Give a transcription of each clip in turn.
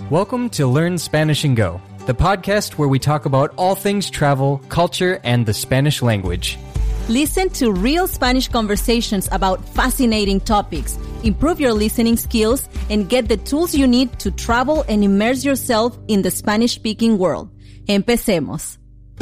Welcome to Learn Spanish and Go, the podcast where we talk about all things travel, culture, and the Spanish language. Listen to real Spanish conversations about fascinating topics, improve your listening skills, and get the tools you need to travel and immerse yourself in the Spanish-speaking world. Empecemos.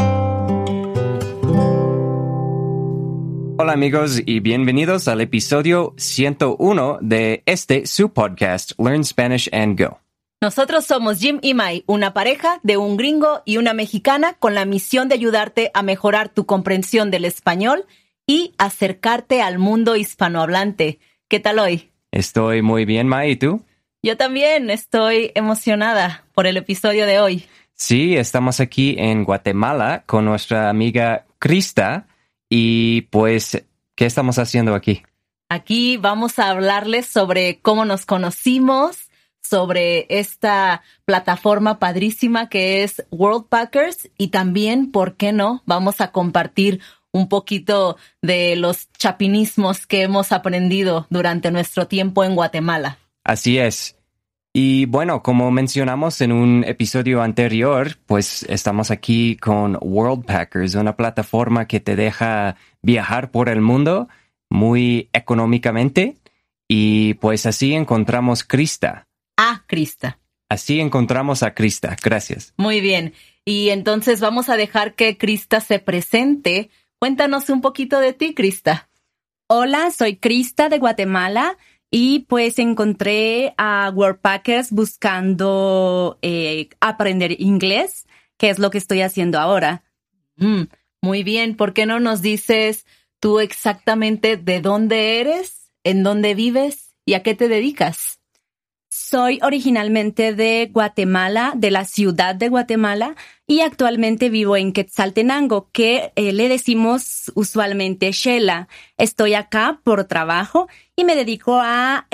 Hola amigos y bienvenidos al episodio 101 de su podcast, Learn Spanish and Go. Nosotros somos Jim y Mai, una pareja de un gringo y una mexicana con la misión de ayudarte a mejorar tu comprensión del español y acercarte al mundo hispanohablante. ¿Qué tal hoy? Estoy muy bien, Mai, ¿y tú? Yo también estoy emocionada por el episodio de hoy. Sí, estamos aquí en Guatemala con nuestra amiga Krista y pues, ¿qué estamos haciendo aquí? Aquí vamos a hablarles sobre cómo nos conocimos, sobre esta plataforma padrísima que es Worldpackers y también, ¿por qué no? Vamos a compartir un poquito de los chapinismos que hemos aprendido durante nuestro tiempo en Guatemala. Así es. Y bueno, como mencionamos en un episodio anterior, pues estamos aquí con Worldpackers, una plataforma que te deja viajar por el mundo muy económicamente y pues así encontramos Krista. Krista. Así encontramos a Krista. Gracias. Muy bien. Y entonces vamos a dejar que Krista se presente. Cuéntanos un poquito de ti, Krista. Hola, soy Krista de Guatemala y pues encontré a Worldpackers buscando aprender inglés, que es lo que estoy haciendo ahora. Muy bien. ¿Por qué no nos dices tú exactamente de dónde eres, en dónde vives y a qué te dedicas? Soy originalmente de Guatemala, de la ciudad de Guatemala, y actualmente vivo en Quetzaltenango, que le decimos usualmente Xela. Estoy acá por trabajo y me dedico a,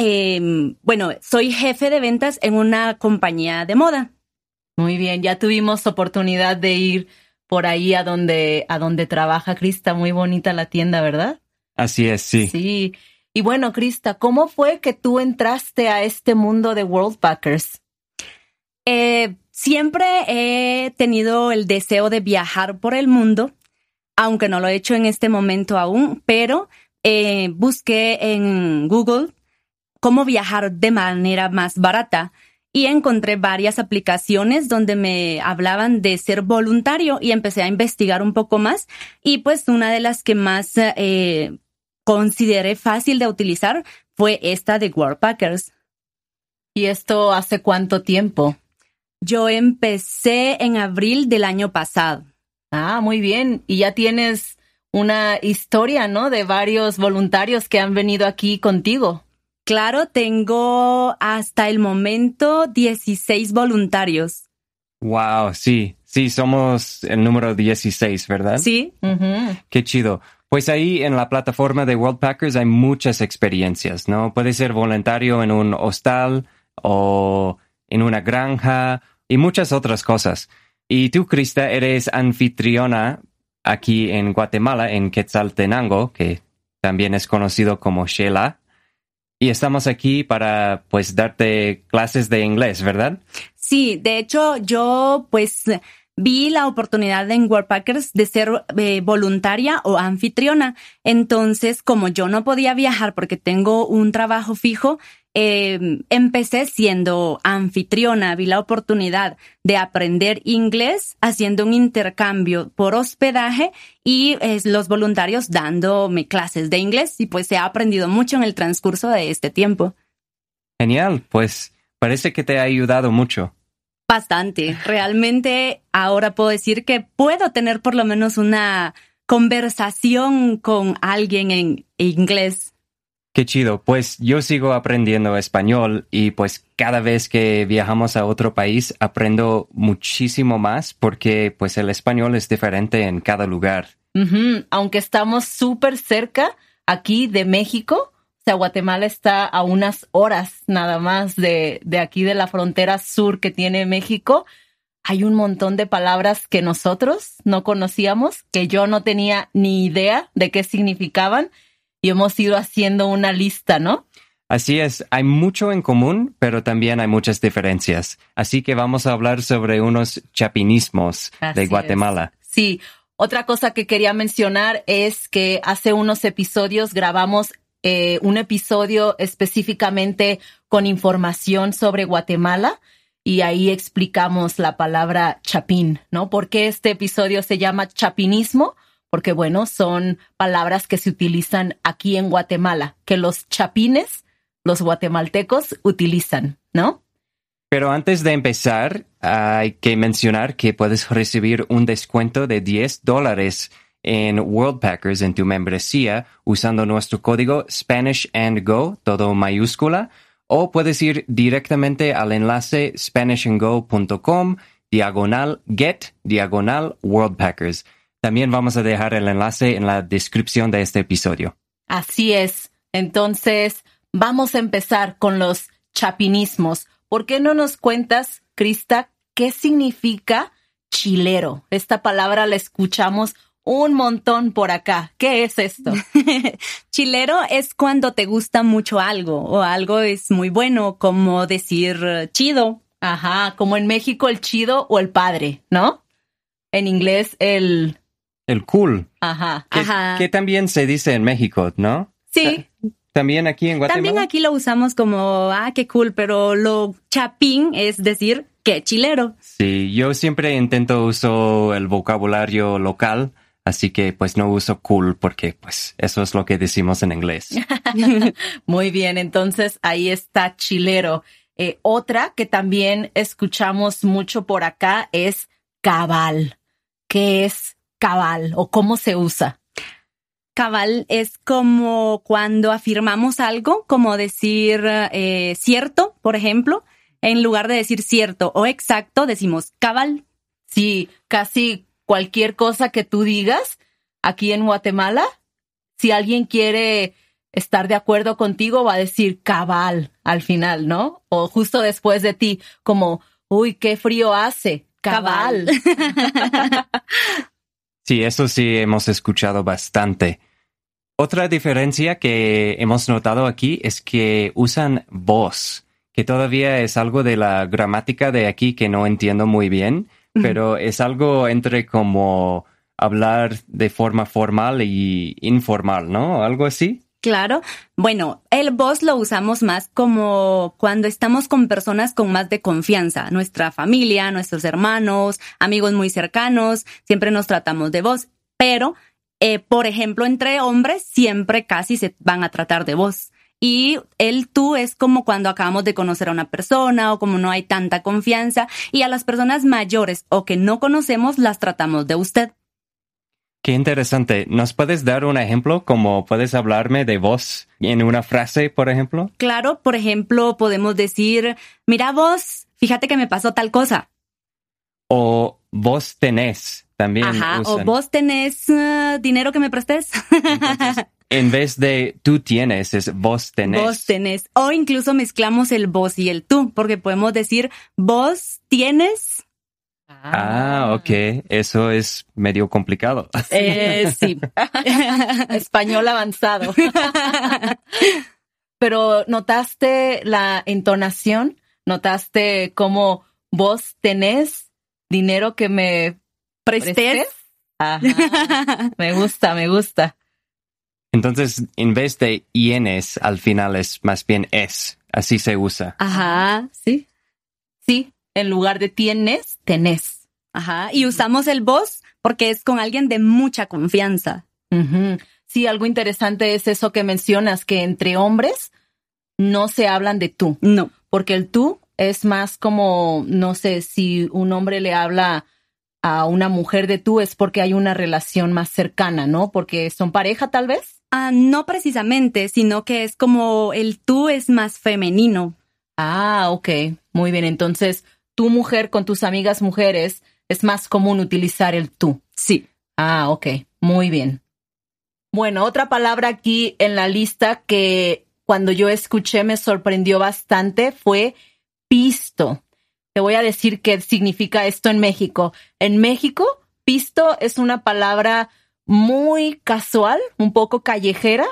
soy jefe de ventas en una compañía de moda. Muy bien, ya tuvimos oportunidad de ir por ahí a donde trabaja Krista. Muy bonita la tienda, ¿verdad? Así es, sí. Sí. Y bueno, Krista, ¿cómo fue que tú entraste a este mundo de Worldpackers? Siempre he tenido el deseo de viajar por el mundo, aunque no lo he hecho en este momento aún, pero busqué en Google cómo viajar de manera más barata y encontré varias aplicaciones donde me hablaban de ser voluntario y empecé a investigar un poco más y pues una de las que más consideré fácil de utilizar fue esta de Worldpackers. ¿Y esto hace cuánto tiempo? Yo empecé en abril del año pasado. Muy bien. Y ya tienes una historia, ¿no? De varios voluntarios que han venido aquí contigo. Claro, tengo hasta el momento 16 voluntarios. Wow, sí, somos el número 16, ¿verdad? Sí. Qué chido. Pues ahí en la plataforma de Worldpackers hay muchas experiencias, ¿no? Puede ser voluntario en un hostal o en una granja y muchas otras cosas. Y tú, Krista, eres anfitriona aquí en Guatemala, en Quetzaltenango, que también es conocido como Xela. Y estamos aquí para, pues, darte clases de inglés, ¿verdad? Sí, de hecho, yo, pues, vi la oportunidad en Worldpackers de ser voluntaria o anfitriona. Entonces, como yo no podía viajar porque tengo un trabajo fijo, empecé siendo anfitriona. Vi la oportunidad de aprender inglés haciendo un intercambio por hospedaje y los voluntarios dándome clases de inglés. Y pues he aprendido mucho en el transcurso de este tiempo. Genial, pues parece que te ha ayudado mucho. Bastante. Realmente ahora puedo decir que puedo tener por lo menos una conversación con alguien en inglés. Qué chido. Pues yo sigo aprendiendo español y pues cada vez que viajamos a otro país aprendo muchísimo más porque pues el español es diferente en cada lugar. Aunque estamos súper cerca aquí de México, o sea, Guatemala está a unas horas nada más de aquí de la frontera sur que tiene México. Hay un montón de palabras que nosotros no conocíamos, que yo no tenía ni idea de qué significaban. Y hemos ido haciendo una lista, ¿no? Así es, hay mucho en común, pero también hay muchas diferencias. Así que vamos a hablar sobre unos chapinismos de Guatemala. Sí, otra cosa que quería mencionar es que hace unos episodios grabamos un episodio específicamente con información sobre Guatemala y ahí explicamos la palabra chapín, ¿no? ¿Por qué este episodio se llama chapinismo? Porque, bueno, son palabras que se utilizan aquí en Guatemala, que los chapines, los guatemaltecos, utilizan, ¿no? Pero antes de empezar, hay que mencionar que puedes recibir un descuento de $10 en Worldpackers en tu membresía usando nuestro código SpanishAndGo, todo mayúscula, o puedes ir directamente al enlace SpanishAndGo.com/get/Worldpackers. También vamos a dejar el enlace en la descripción de este episodio. Así es. Entonces, vamos a empezar con los chapinismos. ¿Por qué no nos cuentas, Krista, qué significa chilero? Esta palabra la escuchamos un montón por acá. ¿Qué es esto? Chilero es cuando te gusta mucho algo o algo es muy bueno, como decir chido. Ajá, como en México el chido o el padre, ¿no? En inglés el cool. Ajá. Que también se dice en México, ¿no? Sí. También aquí en Guatemala. También aquí lo usamos como, qué cool, pero lo chapín es decir, qué chilero. Sí, yo siempre intento usar el vocabulario local, así que pues no uso cool porque pues eso es lo que decimos en inglés. Muy bien, entonces ahí está chilero. Otra que también escuchamos mucho por acá es cabal. ¿Qué es cabal o cómo se usa? Cabal es como cuando afirmamos algo, como decir cierto, por ejemplo. En lugar de decir cierto o exacto, decimos cabal. Sí, casi cualquier cosa que tú digas aquí en Guatemala, si alguien quiere estar de acuerdo contigo, va a decir cabal al final, ¿no? O justo después de ti, como, uy, qué frío hace. Cabal. Sí, eso sí hemos escuchado bastante. Otra diferencia que hemos notado aquí es que usan vos, que todavía es algo de la gramática de aquí que no entiendo muy bien, pero es algo entre como hablar de forma formal y informal, ¿no? ¿Algo así? Claro. Bueno, el vos lo usamos más como cuando estamos con personas con más de confianza. Nuestra familia, nuestros hermanos, amigos muy cercanos, siempre nos tratamos de vos. Pero, por ejemplo, entre hombres siempre casi se van a tratar de vos. Y el tú es como cuando acabamos de conocer a una persona o como no hay tanta confianza. Y a las personas mayores o que no conocemos las tratamos de usted. Qué interesante. ¿Nos puedes dar un ejemplo? ¿Cómo puedes hablarme de vos en una frase, por ejemplo? Claro, por ejemplo, podemos decir, mira vos, fíjate que me pasó tal cosa. O vos tenés, también Ajá, usan. o vos tenés dinero que me prestes. Entonces, en vez de tú tienes, es vos tenés. Vos tenés. O incluso mezclamos el vos y el tú, porque podemos decir, vos tienes. Ok. Eso es medio complicado. Sí. Español avanzado. Pero ¿notaste la entonación? ¿Notaste cómo vos tenés dinero que me prestes? Ajá. Me gusta. Entonces, en vez de ienes, al final es más bien es. Así se usa. Ajá, sí. Sí, en lugar de tienes, tenés. Ajá, y usamos el vos porque es con alguien de mucha confianza. Uh-huh. Sí, algo interesante es eso que mencionas, que entre hombres no se hablan de tú. No. Porque el tú es más como, no sé, si un hombre le habla a una mujer de tú es porque hay una relación más cercana, ¿no? Porque son pareja, tal vez. No precisamente, sino que es como el tú es más femenino. Ok. Muy bien. Entonces, tu mujer con tus amigas mujeres es más común utilizar el tú. Sí. Ok. Muy bien. Bueno, otra palabra aquí en la lista que cuando yo escuché me sorprendió bastante fue pisto. Te voy a decir qué significa esto en México. En México, pisto es una palabra muy casual, un poco callejera,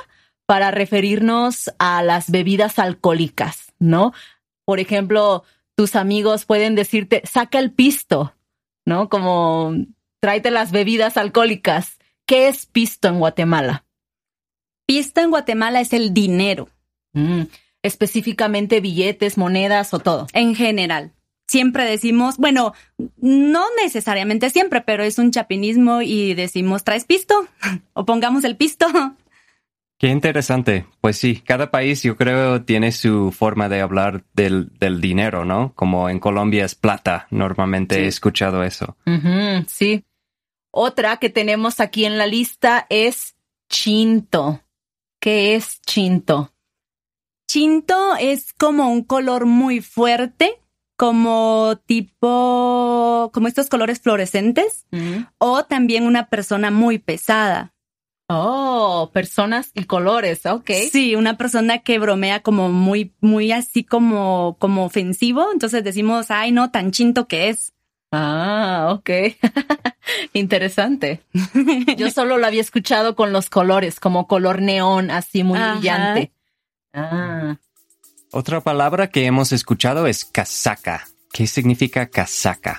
para referirnos a las bebidas alcohólicas, ¿no? Por ejemplo, tus amigos pueden decirte, saca el pisto, ¿no? Como, tráete las bebidas alcohólicas. ¿Qué es pisto en Guatemala? Pisto en Guatemala es el dinero. Específicamente billetes, monedas o todo. En general. Siempre decimos, bueno, no necesariamente siempre, pero es un chapinismo y decimos, ¿traes pisto? O pongamos el pisto. Qué interesante. Pues sí, cada país yo creo tiene su forma de hablar del dinero, ¿no? Como en Colombia es plata. Normalmente Sí. he escuchado eso. Sí. Otra que tenemos aquí en la lista es chinto. ¿Qué es chinto? Chinto es como un color muy fuerte, como estos colores fluorescentes, o también una persona muy pesada. Oh, personas y colores, ok. Sí, una persona que bromea como muy, muy así como ofensivo. Entonces decimos, ay, no, tan chinto que es. Ah, ok. Interesante. Yo solo lo había escuchado con los colores, como color neón, así muy Ajá. brillante. Ah, Otra palabra que hemos escuchado es casaca. ¿Qué significa casaca?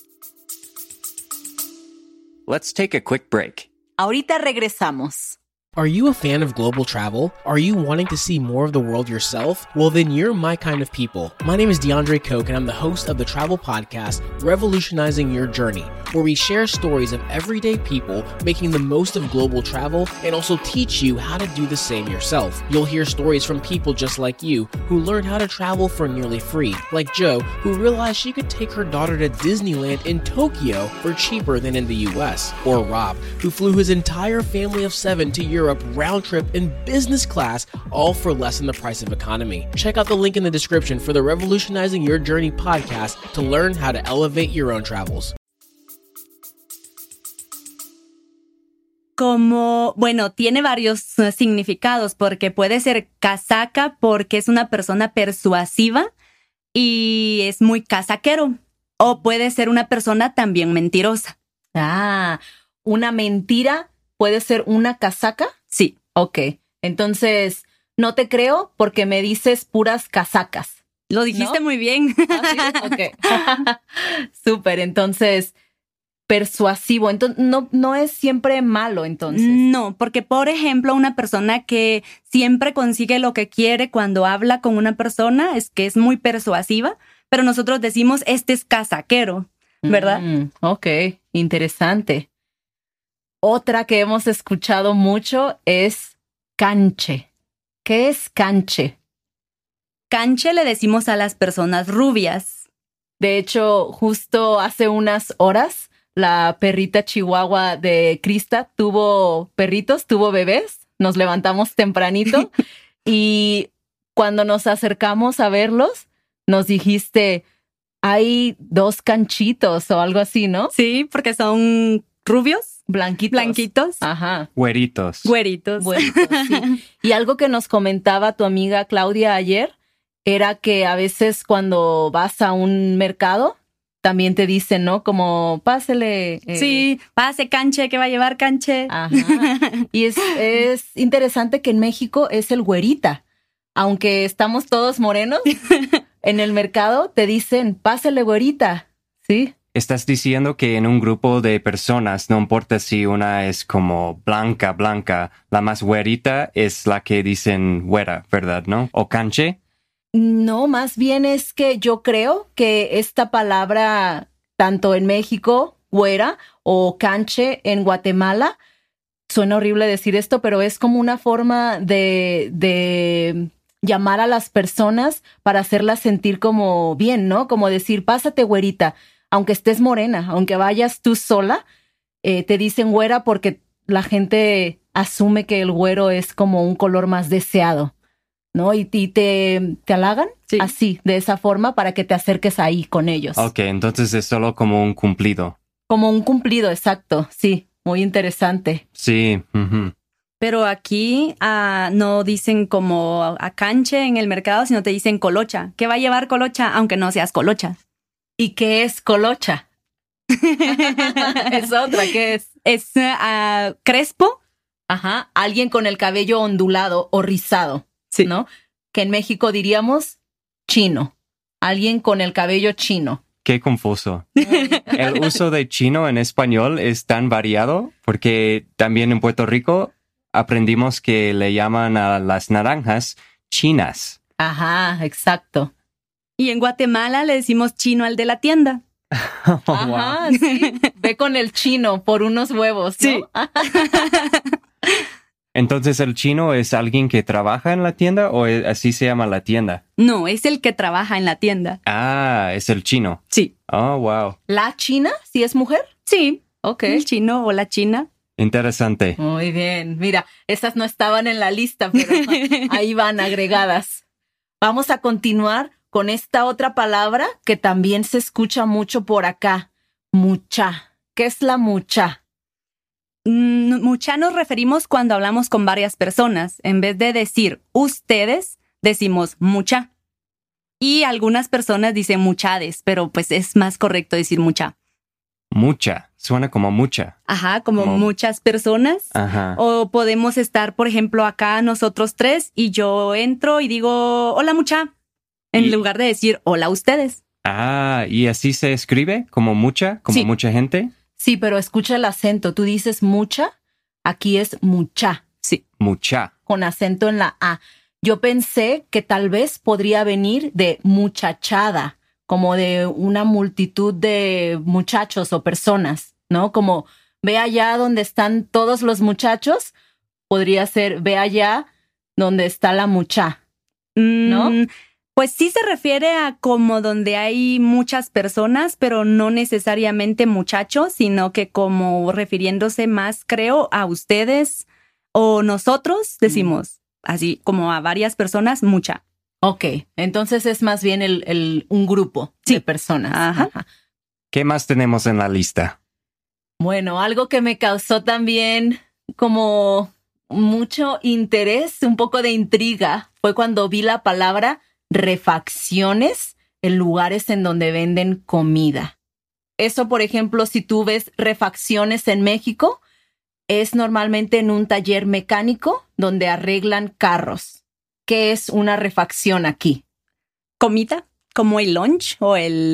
Let's take a quick break. ahorita regresamos. Are you a fan of global travel? Are you wanting to see more of the world yourself? Well, then you're my kind of people. My name is DeAndre Koch, and I'm the host of the travel podcast, Revolutionizing Your Journey, where we share stories of everyday people making the most of global travel and also teach you how to do the same yourself. You'll hear stories from people just like you who learned how to travel for nearly free, like Jo, who realized she could take her daughter to Disneyland in Tokyo for cheaper than in the US, or Rob, who flew his entire family of 7 to Europe round trip in business class, all for less than the price of economy. Check out the link in the description for the Revolutionizing Your Journey podcast to learn how to elevate your own travels. Tiene varios significados, porque puede ser casaca porque es una persona persuasiva y es muy casaquero, o puede ser una persona también mentirosa. Ah, una mentira puede ser una casaca. Sí. Ok, entonces no te creo porque me dices puras casacas. Lo dijiste ¿No? muy bien. ¿Ah, sí? Ok. Súper, entonces, persuasivo. Entonces, no es siempre malo, entonces. No, porque por ejemplo, una persona que siempre consigue lo que quiere cuando habla con una persona es que es muy persuasiva, pero nosotros decimos, este es casaquero, ¿verdad? Ok, interesante. Otra que hemos escuchado mucho es canche. ¿Qué es canche? Canche le decimos a las personas rubias. De hecho, justo hace unas horas, la perrita chihuahua de Krista tuvo bebés. Nos levantamos tempranito y cuando nos acercamos a verlos, nos dijiste, hay 2 canchitos o algo así, ¿no? Sí, porque son rubios. Blanquitos. Ajá. Güeritos. Güeritos. Güeritos, sí. Y algo que nos comentaba tu amiga Claudia ayer era que a veces cuando vas a un mercado también te dicen, ¿no? Como, pásele. Sí, pase canche, que va a llevar canche. Ajá. Y es interesante que en México es el güerita. Aunque estamos todos morenos, en el mercado te dicen, pásele güerita. ¿Sí? Estás diciendo que en un grupo de personas, no importa si una es como blanca, la más güerita es la que dicen güera, ¿verdad? ¿No? ¿O canche? No, más bien es que yo creo que esta palabra, tanto en México, güera, o canche en Guatemala, suena horrible decir esto, pero es como una forma de llamar a las personas para hacerlas sentir como bien, ¿no? Como decir, pásate güerita. Aunque estés morena, aunque vayas tú sola, te dicen güera porque la gente asume que el güero es como un color más deseado, ¿no? Y te halagan así, de esa forma, para que te acerques ahí con ellos. Ok, entonces es solo como un cumplido. Como un cumplido, exacto, sí, muy interesante. Sí. Pero aquí no dicen como a canche en el mercado, sino te dicen colocha. ¿Qué va a llevar colocha? Aunque no seas colocha. ¿Y qué es colocha? Es otra, ¿qué es? Es crespo, Ajá, alguien con el cabello ondulado o rizado, Sí. ¿no? Que en México diríamos chino. Alguien con el cabello chino. Qué confuso. El uso de chino en español es tan variado porque también en Puerto Rico aprendimos que le llaman a las naranjas chinas. Ajá, exacto. Y en Guatemala le decimos chino al de la tienda. Ajá, sí. Ve con el chino por unos huevos, ¿no? Sí. Entonces, ¿el chino es alguien que trabaja en la tienda o así se llama la tienda? No, es el que trabaja en la tienda. Ah, es el chino. Sí. Oh, wow. ¿La china? ¿Si es mujer? Sí, Ok. el chino o la china. Interesante. Muy bien. Mira, esas no estaban en la lista, pero ahí van agregadas. Vamos a continuar con esta otra palabra que también se escucha mucho por acá. Mucha. ¿Qué es la mucha? Mucha nos referimos cuando hablamos con varias personas. En vez de decir ustedes, decimos mucha. Y algunas personas dicen muchades, pero pues es más correcto decir mucha. Mucha. Suena como mucha. Ajá, como Como- muchas personas. Ajá. O podemos estar, por ejemplo, acá nosotros tres y yo entro y digo hola mucha, en Y- lugar de decir hola ustedes. Ah, ¿y así se escribe? ¿Como mucha? ¿Como Sí. mucha gente? Sí, pero escucha el acento. Tú dices mucha, aquí es mucha, Sí. Mucha. con acento en la A. Yo pensé que tal vez podría venir de muchachada, como de una multitud de muchachos o personas, ¿no? Como ve allá donde están todos los muchachos, podría ser ve allá donde está la mucha. ¿No? Pues sí se refiere a como donde hay muchas personas, pero no necesariamente muchachos, sino que como refiriéndose más, creo, a ustedes o nosotros, decimos así como a varias personas, mucha. Ok, entonces es más bien un grupo Sí. de personas. Ajá. ¿Qué más tenemos en la lista? Bueno, algo que me causó también como mucho interés, un poco de intriga, fue cuando vi la palabra refacciones en lugares en donde venden comida. Eso, por ejemplo, si tú ves refacciones en México, es normalmente en un taller mecánico donde arreglan carros. ¿Qué es una refacción aquí? Comida, como el lunch o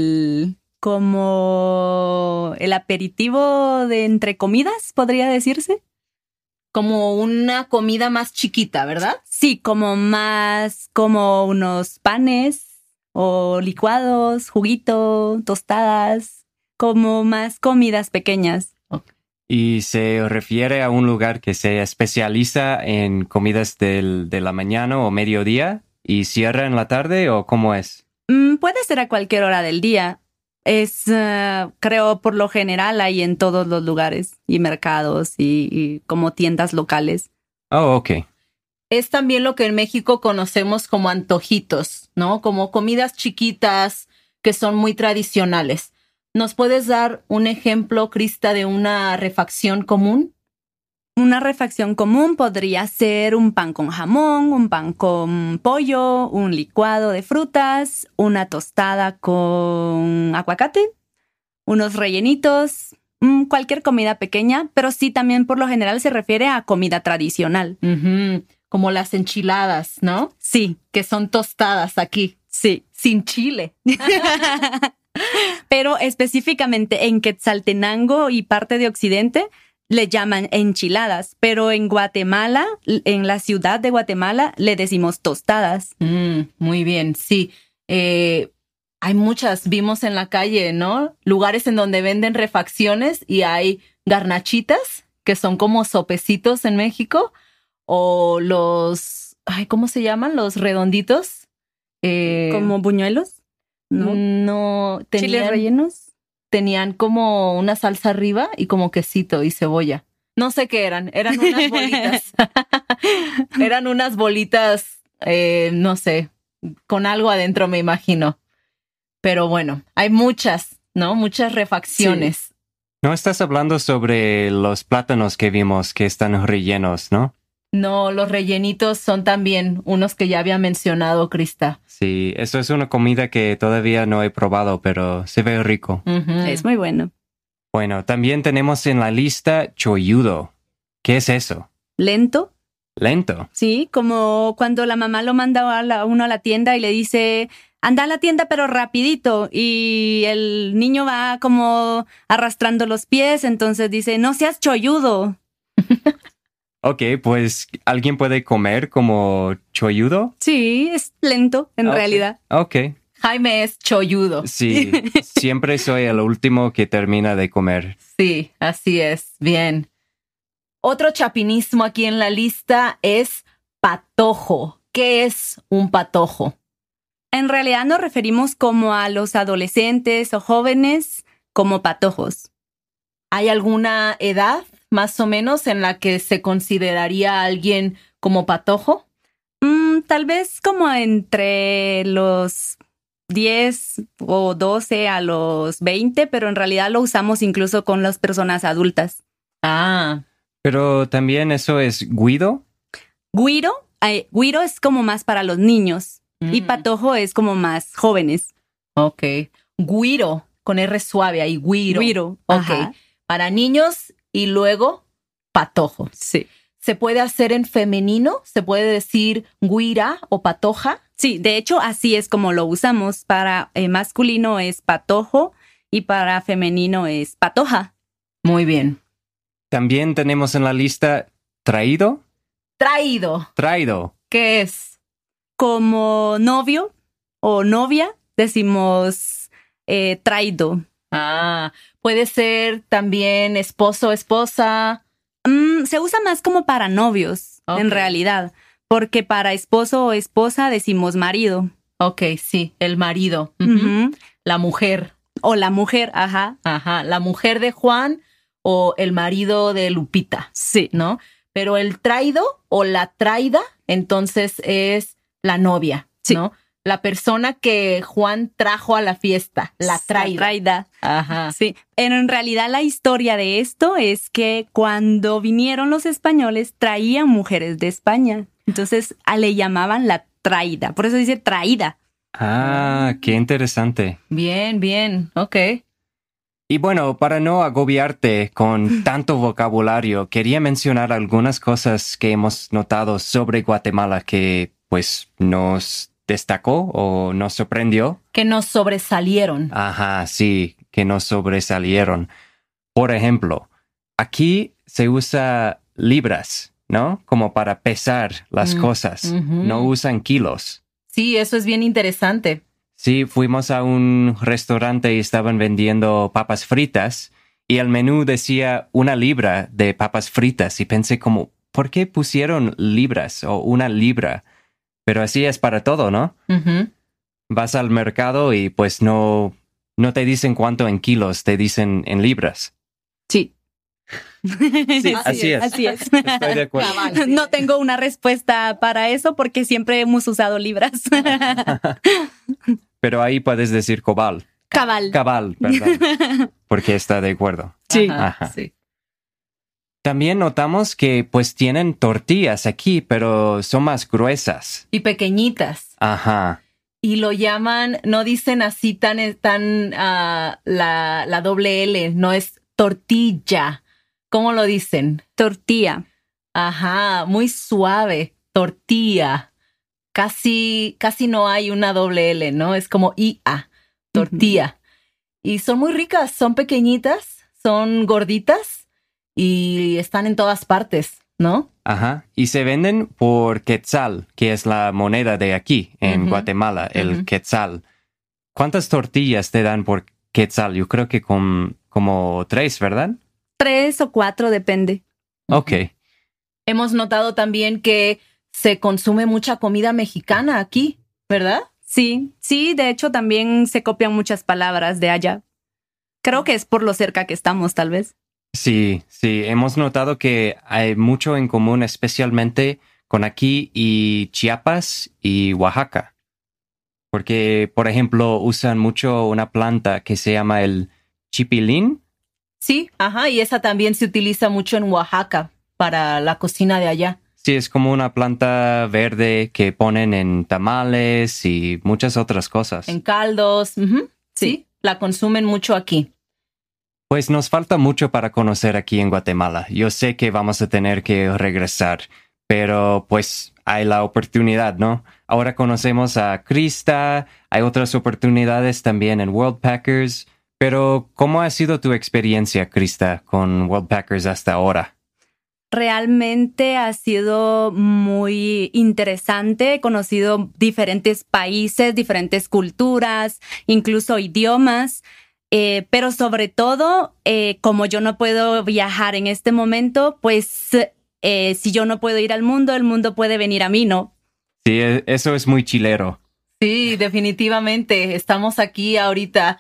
como el aperitivo de entre comidas, podría decirse. Como una comida más chiquita, ¿verdad? Sí, como más, como unos panes o licuados, juguito, tostadas, como más comidas pequeñas. ¿Y se refiere a un lugar que se especializa en comidas de la mañana o mediodía y cierra en la tarde o cómo es? Puede ser a cualquier hora del día. Es, creo, por lo general hay en todos los lugares y mercados y como tiendas locales. Oh, ok. Es también lo que en México conocemos como antojitos, ¿no? Como comidas chiquitas que son muy tradicionales. ¿Nos puedes dar un ejemplo, Krista, de una refacción común? Una refacción común podría ser un pan con jamón, un pan con pollo, un licuado de frutas, una tostada con aguacate, unos rellenitos, cualquier comida pequeña, pero sí también por lo general se refiere a comida tradicional. Ujú, como las enchiladas, ¿no? Sí, Que son tostadas aquí, sí. sin chile. Pero específicamente en Quetzaltenango y parte de Occidente le llaman enchiladas, pero en Guatemala, en la ciudad de Guatemala, le decimos tostadas. Muy bien, sí. Hay muchas, vimos en la calle, ¿no? Lugares en donde venden refacciones y hay garnachitas, que son como sopecitos en México, o los, ¿cómo se llaman? Los redonditos. ¿Como buñuelos? ¿No? No, ¿Chiles rellenos? tenían como una salsa arriba y como quesito y cebolla. No sé qué eran unas bolitas. Eran unas bolitas, no sé, con algo adentro me imagino. Pero bueno, hay muchas, ¿no? Muchas refacciones. No estás hablando sobre los plátanos que vimos que están rellenos, ¿no? No, los rellenitos son también unos que ya había mencionado, Krista. Sí, eso es una comida que todavía no he probado, pero se ve rico. Ujú. Es muy bueno. Bueno, también tenemos en la lista cholludo. ¿Qué es eso? lento. Lento. Sí, como cuando la mamá lo manda a uno a la tienda y le dice, anda a la tienda pero rapidito, y el niño va como arrastrando los pies, entonces dice, no seas cholludo. Ok, pues ¿alguien puede comer como cholludo? Sí, es lento en Ok. realidad. Ok. Jaime es cholludo. Sí, siempre soy el último que termina de comer. Sí, así es. Bien. Otro chapinismo aquí en la lista es patojo. ¿Qué es un patojo? En realidad nos referimos como a los adolescentes o jóvenes como patojos. ¿Hay alguna edad más o menos en la que se consideraría a alguien como patojo? Tal vez como entre los 10 o 12 a los 20, pero en realidad lo usamos incluso con las personas adultas. Ah, Pero también eso es guido. Güiro es como más para los niños y Mm. patojo es como más jóvenes. ok. Güiro, con R suave ahí, güiro. Güiro, Ok. ajá. Para niños y luego patojo. Sí. ¿Se puede hacer en femenino? ¿Se puede decir güira o patoja? Sí, de hecho así es como lo usamos. Para masculino es patojo y para femenino es patoja. Muy bien. También tenemos en la lista traído. Traído. Traído. ¿Qué es? Como novio o novia decimos traído. Ah, puede ser también esposo, esposa. Se usa más como para novios, Ok. en realidad, porque para esposo o esposa decimos marido. Ok, sí, el marido. Ujú. Ujú. La mujer. O la mujer, ajá. Ajá, la mujer de Juan o el marido de Lupita, Sí. ¿no? Pero el traído o la traída, entonces es la novia, Sí. ¿no? La persona que Juan trajo a la fiesta, la traída. traída. Ajá. Sí. En realidad la historia de esto es que cuando vinieron los españoles traían mujeres de España. Entonces le llamaban la traída. Por eso dice traída. Ah, qué interesante. Bien, bien, ok. Y bueno, para no agobiarte con tanto vocabulario, quería mencionar algunas cosas que hemos notado sobre Guatemala que pues nos destacó o nos sorprendió. Que nos sobresalieron. Ajá, sí, que nos sobresalieron. Por ejemplo, aquí se usa libras, ¿no? Como para pesar las cosas. ujú. No usan kilos. Sí, eso es bien interesante. Sí, fuimos a un restaurante y estaban vendiendo papas fritas y el menú decía 1 libra de papas fritas y pensé como, ¿por qué pusieron libras o 1 libra? Pero así es para todo, ¿no? Ujú. Vas al mercado y pues no te dicen cuánto en kilos, te dicen en libras. Sí. Sí, así es. Así es. Estoy de acuerdo. Cabal. No tengo una respuesta para eso porque siempre hemos usado libras. Pero ahí puedes decir cobal. Cabal. Cabal, perdón. Porque está de acuerdo. Sí. Ajá. Sí. También notamos que pues tienen tortillas aquí, pero son más gruesas. Y pequeñitas. Ajá. Y lo llaman, no dicen así tan la doble L, no es tortilla. ¿Cómo lo dicen? Tortilla. Ajá, muy suave, tortilla. Casi no hay una doble L, ¿no? Es como IA, tortilla. Y son muy ricas, son pequeñitas, son gorditas y están en todas partes, ¿no? Ajá. Y se venden por quetzal, que es la moneda de aquí, en Ujú. Guatemala, el Ujú. quetzal. ¿Cuántas tortillas te dan por quetzal? Yo creo que como 3, ¿verdad? 3 o 4 depende. Ok. Hemos notado también que se consume mucha comida mexicana aquí, ¿verdad? Sí, de hecho también se copian muchas palabras de allá. Creo que es por lo cerca que estamos, tal vez. Sí, hemos notado que hay mucho en común, especialmente con aquí y Chiapas y Oaxaca. Porque, por ejemplo, usan mucho una planta que se llama el chipilín. Sí, ajá, y esa también se utiliza mucho en Oaxaca para la cocina de allá. Sí, es como una planta verde que ponen en tamales y muchas otras cosas. En caldos, ujú, sí, Sí. la consumen mucho aquí. Pues nos falta mucho para conocer aquí en Guatemala. Yo sé que vamos a tener que regresar, pero pues hay la oportunidad, ¿no? Ahora conocemos a Krista, hay otras oportunidades también en Worldpackers, pero ¿cómo ha sido tu experiencia, Krista, con Worldpackers hasta ahora? Realmente ha sido muy interesante. He conocido diferentes países, diferentes culturas, incluso idiomas. Pero sobre todo, como yo no puedo viajar en este momento, pues si yo no puedo ir al mundo, el mundo puede venir a mí, ¿no? Sí, eso es muy chilero. Sí, definitivamente. Estamos aquí ahorita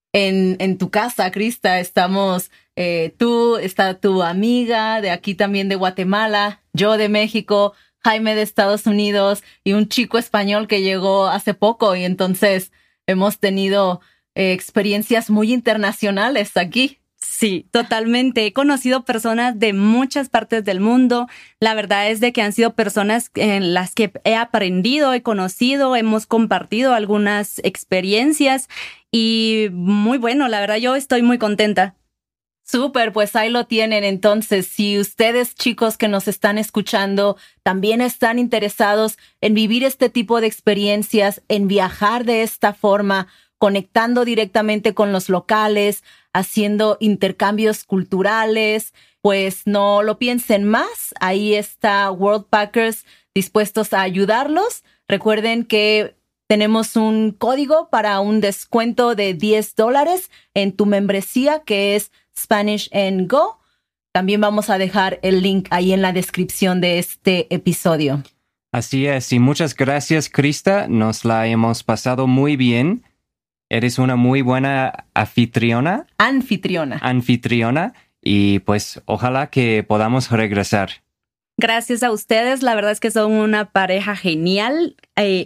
en tu casa, Krista. Estamos tú, está tu amiga de aquí también de Guatemala, yo de México, Jaime de Estados Unidos y un chico español que llegó hace poco. Y entonces hemos tenido experiencias muy internacionales aquí. Sí, totalmente. He conocido personas de muchas partes del mundo. La verdad es de que han sido personas en las que he aprendido, he conocido, hemos compartido algunas experiencias y muy bueno, la verdad yo estoy muy contenta. Súper, pues ahí lo tienen. Entonces, si ustedes, chicos que nos están escuchando, también están interesados en vivir este tipo de experiencias, en viajar de esta forma, conectando directamente con los locales, haciendo intercambios culturales, pues no lo piensen más. Ahí está Worldpackers dispuestos a ayudarlos. Recuerden que tenemos un código para un descuento de $10 en tu membresía, que es Spanish and Go. También vamos a dejar el link ahí en la descripción de este episodio. Así es, y muchas gracias, Krista. Nos la hemos pasado muy bien. Eres una muy buena anfitriona. Anfitriona. Y pues ojalá que podamos regresar. Gracias a ustedes. La verdad es que son una pareja genial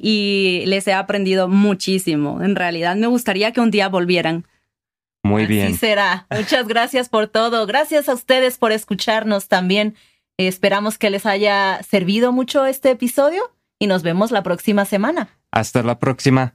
y les he aprendido muchísimo. En realidad me gustaría que un día volvieran. Muy bien. Así será. Muchas gracias por todo. Gracias a ustedes por escucharnos también. Esperamos que les haya servido mucho este episodio y nos vemos la próxima semana. Hasta la próxima.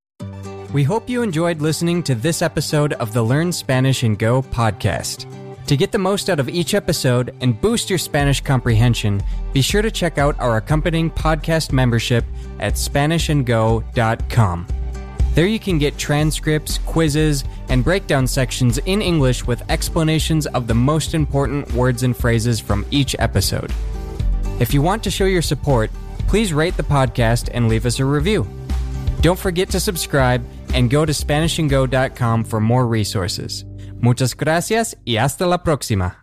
We hope you enjoyed listening to this episode of the Learn Spanish and Go podcast. To get the most out of each episode and boost your Spanish comprehension, be sure to check out our accompanying podcast membership at SpanishAndGo.com. There you can get transcripts, quizzes, and breakdown sections in English with explanations of the most important words and phrases from each episode. If you want to show your support, please rate the podcast and leave us a review. Don't forget to subscribe and go to SpanishAndGo.com for more resources. Muchas gracias y hasta la próxima.